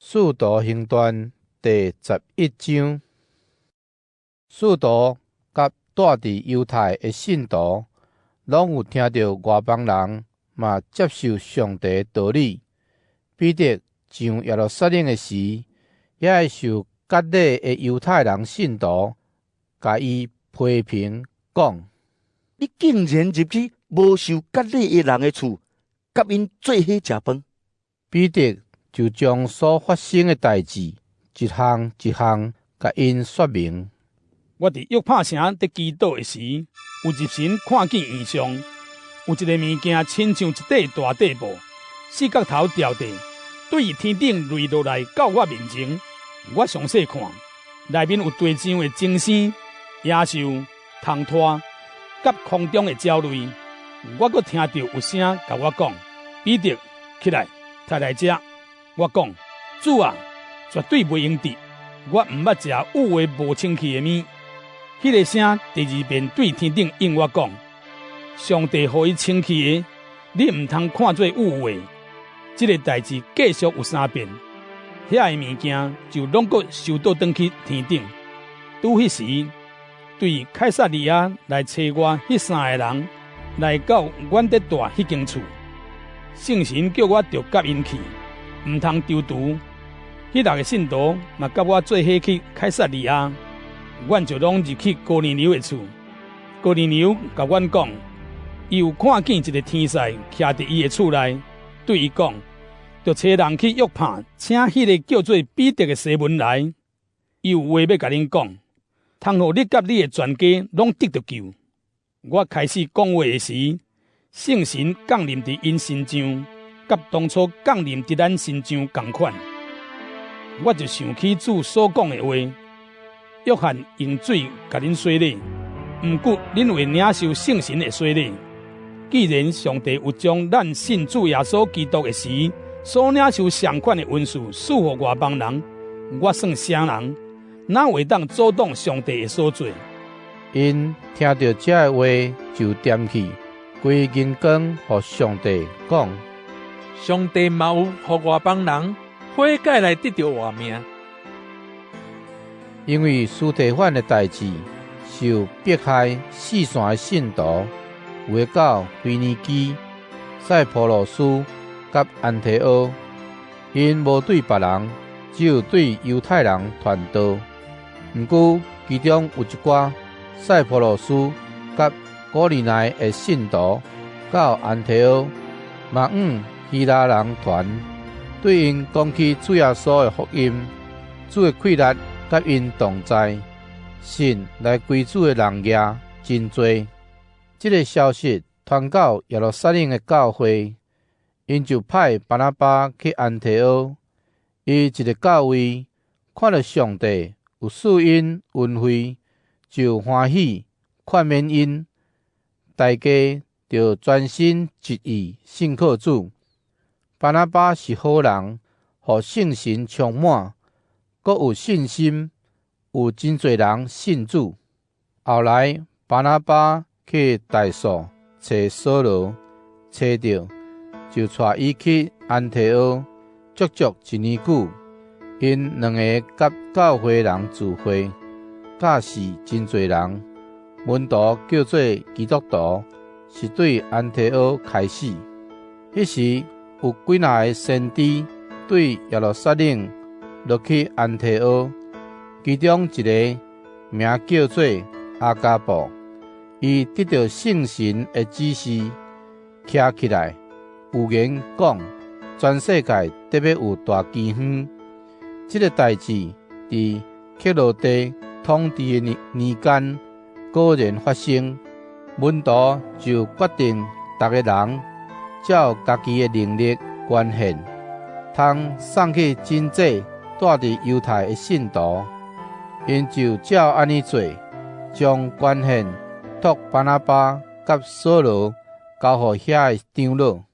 使徒行传第11章，使徒甲住伫犹太的信徒，拢有听到外邦人嘛接受上帝的道理。彼得上耶路撒冷的时，也会受割礼的犹太人信徒，甲伊批评讲： 你竟然入去无受割礼的人的厝，甲因做伙食饭。 彼得就将所发生的代志一项一项甲因说明。 我伫约帕城伫祈祷的时，有入神看见异象，有一个物件亲像一块大地布，四角头掉地，对天顶坠落来到我面前。我详细看，内面有地上的精星、野兽、虫拖，甲空中的鸟类。我阁听到有声甲我讲：彼得，起来，摕来食。我讲：主啊，绝对袂用得，我毋捌食有话无清气的物。迄个声第二遍对天顶应我讲：上帝予伊清气的，你毋通看做有话。这个代志继续有3遍，遐个物件就拢阁收倒转去天顶。拄迄时，对凯撒利亚来找我迄3个人，来到阮伫住迄间厝。圣神叫我着甲因去，毋通丢除。迄6个信徒嘛甲我做伙去凯撒利亚，阮就拢入去哥尼流的厝。哥尼流甲阮讲，伊有看见一个天使徛伫伊的厝内，对伊讲，着找人去约帕，请迄个叫做彼得的西门来。伊有话要甲恁讲，通互你甲你的全家拢得着救。我开始讲话的时，圣神降临伫因身上，甲当初降临伫咱身上同款。我就想起主所讲的话，约翰用水甲恁洗礼，毋过恁会领受圣神的洗礼。既然上帝有将咱信主耶稣基督的时所领受上款的恩赐赐予外邦人，我算啥人，哪会当阻挡上帝的所做？ 因听到这个话就点去，规银光互上帝讲： 上帝嘛有互外邦人悔改来得到活命。 因为司提反的代志，受迫害四散的信徒，有的到腓尼基、塞浦路斯甲安提阿，因无对别人，只有对犹太人传道。毋过其中有一寡塞浦路斯甲古利奈的信徒，到安提阿，嘛希腊人传，对因讲起主耶稣的福音，主的气力甲因同在，信来归主的人也真多。这个消息传到耶路撒冷的教会，因就派巴拿巴去安提阿。伊一个教位看到上帝有赐因恩惠，就欢喜劝勉因，大家就专心一意信靠主。巴拿巴是好人，互圣神充满，阁有信心，有真侪人信主。后来巴拿巴去大数找扫罗，找到就带伊去安提阿，足足1年久。因2个甲教会人聚会，教示真侪人。门徒叫做基督徒，是对安提阿开始。迄时有几若个先知对耶路撒冷落去安提阿，其中一个名叫做阿加布，伊得到圣神的指示，徛起来，有言讲，全世界特别有大饥荒。这个代志伫克罗地统治的年间果然发生。门徒就决定，逐个人照家己的能力捐献，通送去真济住伫犹太的信徒。因就照安尼做，将捐献托巴拿巴甲扫罗交予遐的长老。